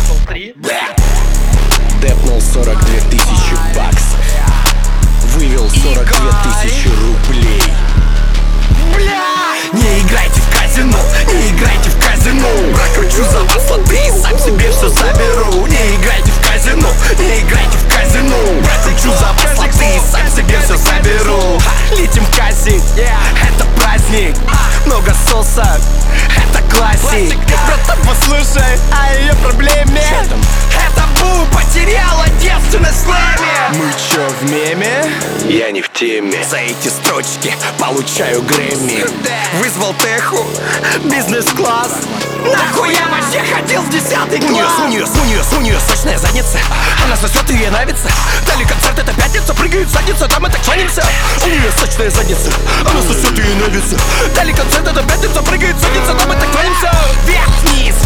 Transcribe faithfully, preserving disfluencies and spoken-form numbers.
Дэпнул три. Дэпнул сорок две тысячи баксов. Вывел сорок две тысячи рублей. Не играйте в казино, не играйте в казино. Прокручу за вас лоты и сам себе все заберу. Не играйте в казино, не играйте в казино. Прокручу за вас лоты и сам себе все заберу. Летим в казик, это праздник. Много соса, это классик. Братан, послушай о ее проблеме. Это Бу потеряла девственность в слэме. Мы чё, в меме? Я не в теме. За эти строчки получаю Грэмми. Вызвал теху, бизнес-класс. Нахуй я вообще ходил в десятый класс. У нее, у нее, у нее сочная задница. Она сосет и ей нравится. Дали концерт, это пятница. Прыгает задница, там мы так кланяемся. У нее сочная задница. Она сосет и ей нравится. Дали концерт, это пятница. Прыгает задница, там мы так кланяемся. Вверх-вниз,